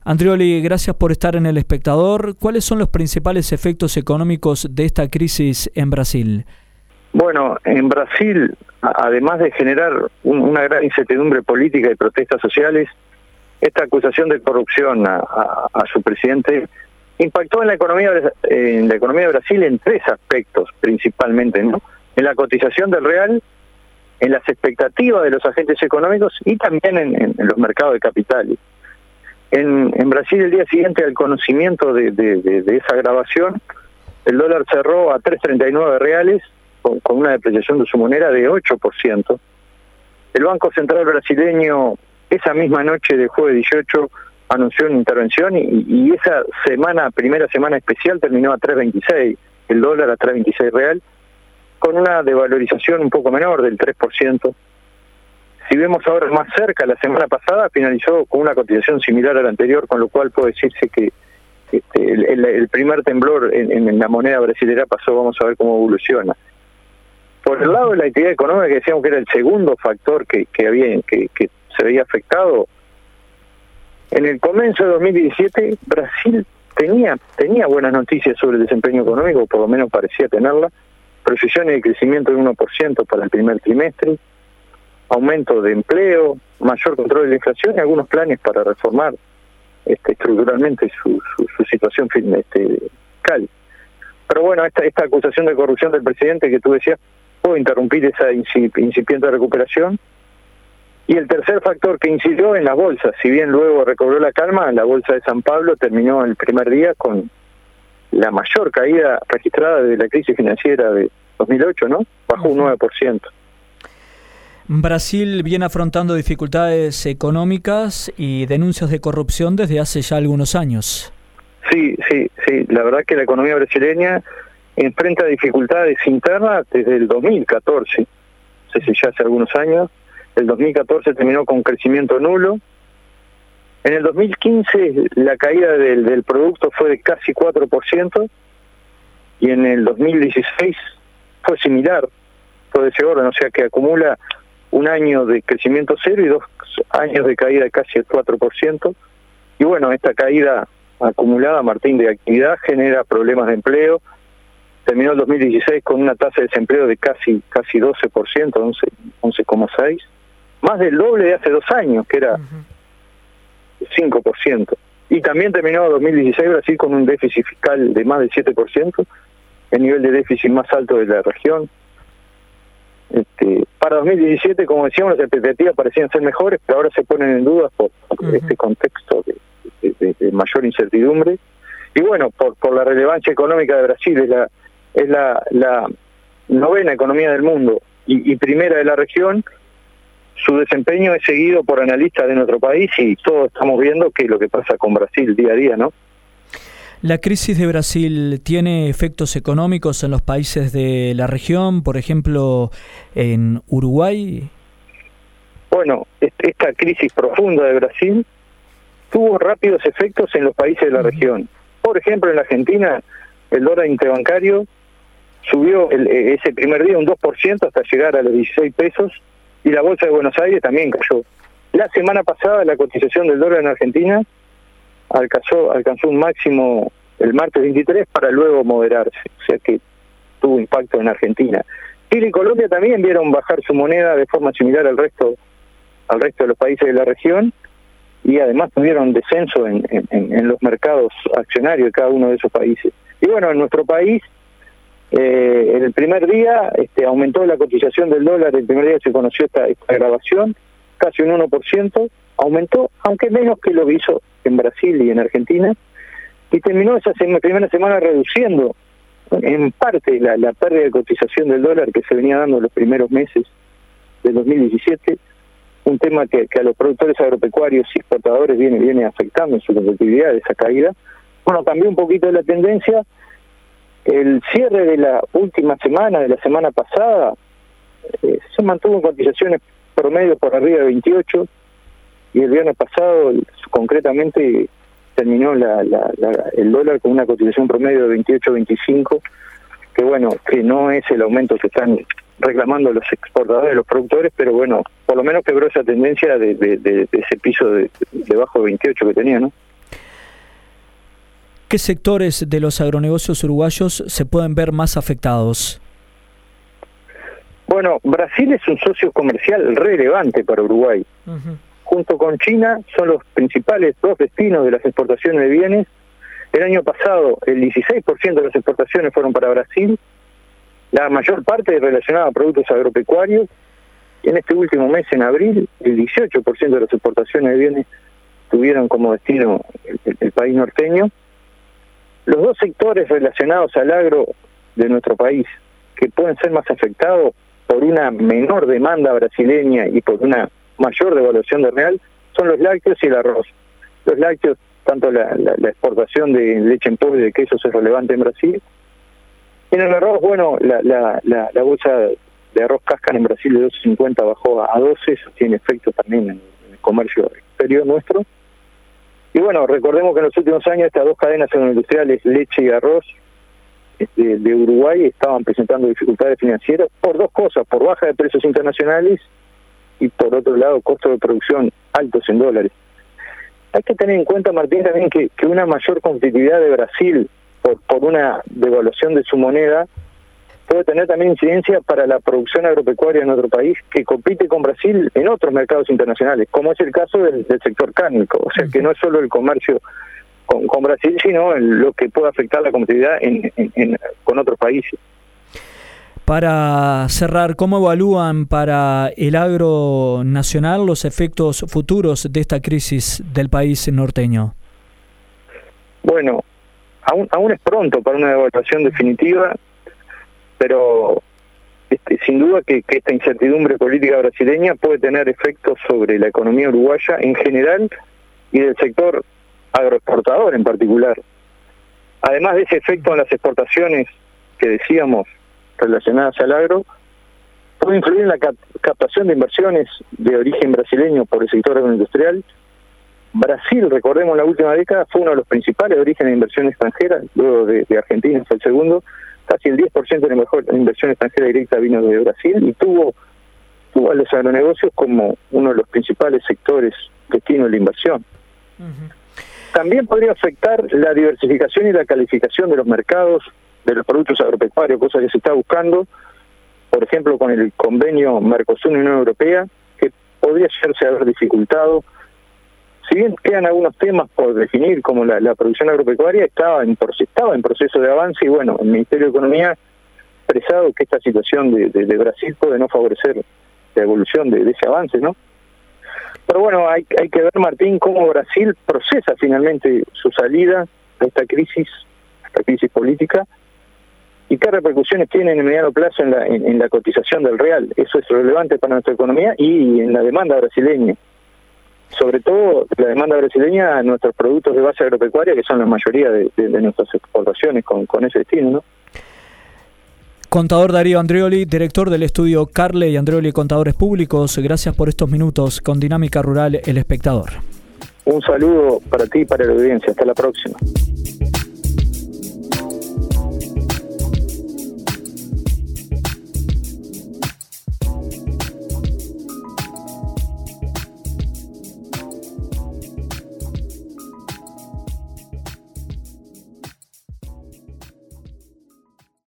Andrioli, gracias por estar en El Espectador. ¿Cuáles son los principales efectos económicos de esta crisis en Brasil? Bueno, en Brasil, además de generar una gran incertidumbre política y protestas sociales, esta acusación de corrupción a su presidente impactó en la economía de Brasil en tres aspectos principalmente, ¿no? En la cotización del real, en las expectativas de los agentes económicos y también en los mercados de capitales. En Brasil, el día siguiente al conocimiento de esa grabación, el dólar cerró a 3.39 reales con una depreciación de su moneda de 8%. El Banco Central brasileño esa misma noche del jueves 18 anunció una intervención y esa primera semana especial terminó a 3.26, el dólar a 3.26 real, con una devalorización un poco menor del 3%. Si vemos ahora más cerca, la semana pasada finalizó con una cotización similar a la anterior, con lo cual puede decirse que el primer temblor en la moneda brasilera pasó. Vamos a ver cómo evoluciona. Por el lado de la actividad económica, que decíamos que era el segundo factor que se veía afectado, en el comienzo de 2017 Brasil tenía buenas noticias sobre el desempeño económico, por lo menos parecía tenerla, proyecciones de crecimiento de 1% para el primer trimestre, aumento de empleo, mayor control de la inflación y algunos planes para reformar estructuralmente su situación fiscal. Pero bueno, esta acusación de corrupción del presidente que tú decías pudo interrumpir esa incipiente recuperación. Y el tercer factor que incidió en las bolsas, si bien luego recobró la calma, la bolsa de San Pablo terminó el primer día con la mayor caída registrada desde la crisis financiera de 2008, ¿no? Bajó un 9%. Brasil viene afrontando dificultades económicas y denuncias de corrupción desde hace ya algunos años. Sí. La verdad que la economía brasileña enfrenta dificultades internas desde el 2014. No sé si ya hace algunos años. El 2014 terminó con crecimiento nulo. En el 2015 la caída del producto fue de casi 4% y en el 2016 fue similar, fue de ese orden, o sea que acumula un año de crecimiento cero y 2 años de caída de casi el 4%. Y bueno, esta caída acumulada, Martín, de actividad genera problemas de empleo. Terminó el 2016 con una tasa de desempleo de casi 12%, 11,6%. Más del doble de hace 2 años, que era 5%. Y también terminó 2016 Brasil con un déficit fiscal de más del 7%, el nivel de déficit más alto de la región. Para 2017, como decíamos, las expectativas parecían ser mejores, pero ahora se ponen en duda por este contexto de mayor incertidumbre. Y bueno, por la relevancia económica de Brasil, es la novena economía del mundo y primera de la región. Su desempeño es seguido por analistas de nuestro país y todos estamos viendo qué es lo que pasa con Brasil día a día, ¿no? ¿La crisis de Brasil tiene efectos económicos en los países de la región, por ejemplo, en Uruguay? Bueno, esta crisis profunda de Brasil tuvo rápidos efectos en los países de la región. Por ejemplo, en la Argentina, el dólar interbancario subió ese primer día un 2% hasta llegar a los 16 pesos y la bolsa de Buenos Aires también cayó. La semana pasada la cotización del dólar en Argentina alcanzó un máximo el martes 23 para luego moderarse, o sea que tuvo impacto en Argentina. Chile y Colombia también vieron bajar su moneda de forma similar al resto de los países de la región y además tuvieron descenso en los mercados accionarios de cada uno de esos países. Y bueno, en nuestro país, en el primer día aumentó la cotización del dólar, el primer día se conoció esta grabación, casi un 1%, aumentó, aunque menos que lo que hizo en Brasil y en Argentina, y terminó esa primera semana reduciendo en parte la pérdida de cotización del dólar que se venía dando en los primeros meses del 2017, un tema que a los productores agropecuarios y exportadores viene afectando en su competitividad, esa caída. Bueno, cambió un poquito la tendencia. El cierre de la última semana, de la semana pasada, se mantuvo en cotizaciones promedio por arriba de 28, y el viernes pasado, concretamente, terminó el dólar con una cotización promedio de 28.25, que bueno, que no es el aumento que están reclamando los exportadores, los productores, pero bueno, por lo menos quebró esa tendencia de ese piso debajo de 28 que tenía, ¿no? ¿qué sectores de los agronegocios uruguayos se pueden ver más afectados? Bueno, Brasil es un socio comercial relevante para Uruguay. Junto con China son los principales dos destinos de las exportaciones de bienes. El año pasado el 16% de las exportaciones fueron para Brasil, la mayor parte relacionada a productos agropecuarios. En este último mes, en abril, el 18% de las exportaciones de bienes tuvieron como destino el país norteño. Los dos sectores relacionados al agro de nuestro país que pueden ser más afectados por una menor demanda brasileña y por una mayor devaluación del real son los lácteos y el arroz. Los lácteos, tanto la exportación de leche en polvo y de quesos es relevante en Brasil. En el arroz, bueno, la bolsa de arroz cáscara en Brasil de 12.50 bajó a 12, eso tiene efecto también en el comercio exterior nuestro. Y bueno, recordemos que en los últimos años estas dos cadenas agroindustriales, leche y arroz, de Uruguay, estaban presentando dificultades financieras por dos cosas: por baja de precios internacionales y por otro lado costos de producción altos en dólares. Hay que tener en cuenta, Martín, también que una mayor competitividad de Brasil por una devaluación de su moneda puede tener también incidencia para la producción agropecuaria en otro país que compite con Brasil en otros mercados internacionales, como es el caso del sector cárnico. O sea que no es solo el comercio con Brasil, sino lo que puede afectar la competitividad con otros países. Para cerrar, ¿cómo evalúan para el agro nacional los efectos futuros de esta crisis del país norteño? Bueno, aún es pronto para una evaluación definitiva, pero sin duda que esta incertidumbre política brasileña puede tener efectos sobre la economía uruguaya en general y del sector agroexportador en particular. Además de ese efecto en las exportaciones que decíamos relacionadas al agro, puede influir en la captación de inversiones de origen brasileño por el sector agroindustrial. Brasil, recordemos, en la última década fue uno de los principales orígenes de inversión extranjera, luego de Argentina fue el segundo. Casi el 10% de la mejor inversión extranjera directa vino de Brasil y tuvo a los agronegocios como uno de los principales sectores destino de la inversión. También podría afectar la diversificación y la calificación de los mercados de los productos agropecuarios, cosa que se está buscando, por ejemplo, con el convenio Mercosur-Unión Europea, que podría llegarse a haber dificultado. Si bien quedan algunos temas por definir, como la producción agropecuaria, estaba en proceso de avance, y bueno, el Ministerio de Economía ha expresado que esta situación de Brasil puede no favorecer la evolución de ese avance, ¿no? Pero bueno, hay que ver, Martín, cómo Brasil procesa finalmente su salida a esta crisis política, y qué repercusiones tiene en el mediano plazo en la cotización del real. Eso es relevante para nuestra economía y en la demanda brasileña. Sobre todo la demanda brasileña a nuestros productos de base agropecuaria, que son la mayoría de nuestras exportaciones con ese destino, ¿no? Contador Darío Andreoli, director del estudio Carle y Andreoli Contadores Públicos, gracias por estos minutos con Dinámica Rural El Espectador. Un saludo para ti y para la audiencia. Hasta la próxima.